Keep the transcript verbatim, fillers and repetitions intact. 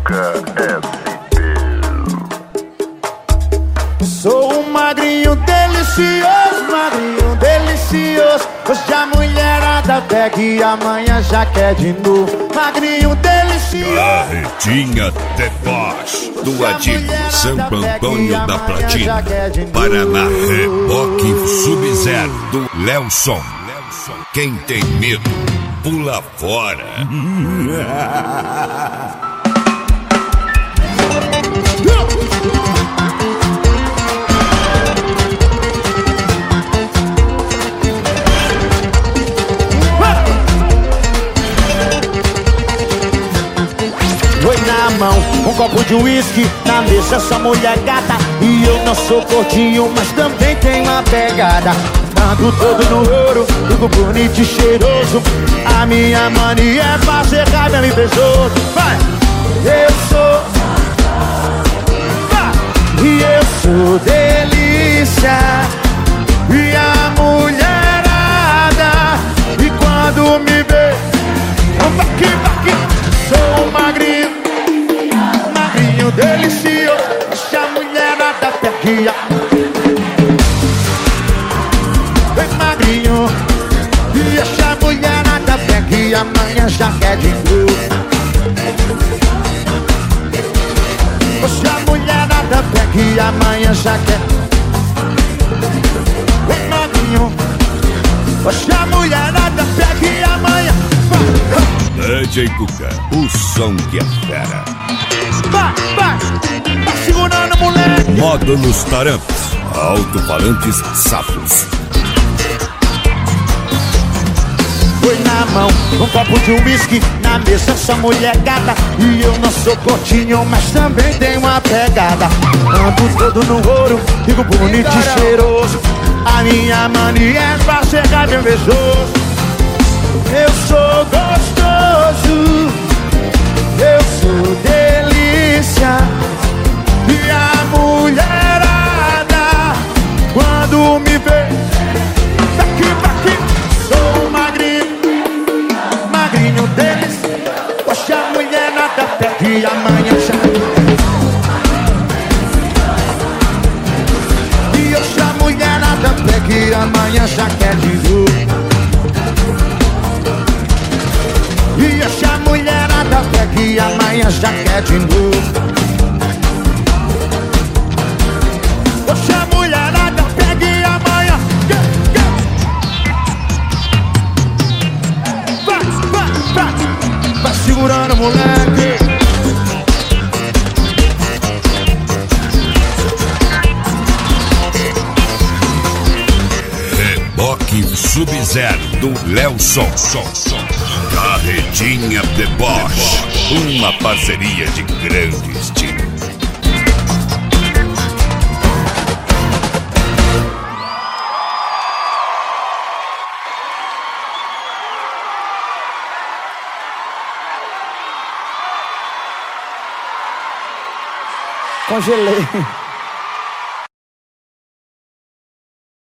Cuca S P. Sou um magrinho delicioso, magrinho delicioso. Hoje a mulherada pega e amanhã já quer de novo. Magrinho delicioso. Carretinha Deboche do Adilho, Santo Antônio da Platina, Paraná. Reboque Sub-Zero do Lelson. Quem tem medo, pula fora. Foi na mão, um copo de uísque, na mesa essa mulher gata. E eu não sou gordinho, mas também tenho uma pegada. Ando todo no ouro, fico bonito e cheiroso. A minha mania é fazer raiva, me beijou. Vai! Eu sou... Vai! E eu sou delícia. E a mulherada, e quando me vê, vai aqui, vai aqui. Sou um magrinho, magrinho delicioso. Deixa a mulherada peguia. Vem magrinho, deixa a mulherada peguia. Amanhã já quer de novo. Deixa a mulherada peguia. Amanhã já quer. Vem magrinho, deixa a mulherada peguia. Amanhã D J Cuca, o som que é fera. vai, vai, tá segurando, moleque. Modo nos tarampos, alto-falantes sapos. Foi na mão, um copo de uísque, na mesa essa mulher gata. E eu não sou gordinho, mas também tenho uma pegada. Ando todo no ouro, fico bonito e cheiroso. A minha mania é fazer raiva invejoso. Eu sou gostoso, eu sou delícia. E a mulherada, quando me vê, daqui, daqui. Sou magrinho, magrinho delícia. Hoje a mulherada pega e amanhã já. E hoje a mulherada pega e amanhã já quer de novo. E hoje a mulherada pega e amanhã já quer de novo. Hoje a mulherada pega e amanhã vai, vai, vai. Vai segurando, moleque. Reboque Sub-Zero do Lelson. Carretinha Deboche, uma parceria de grande estilo. Congelei.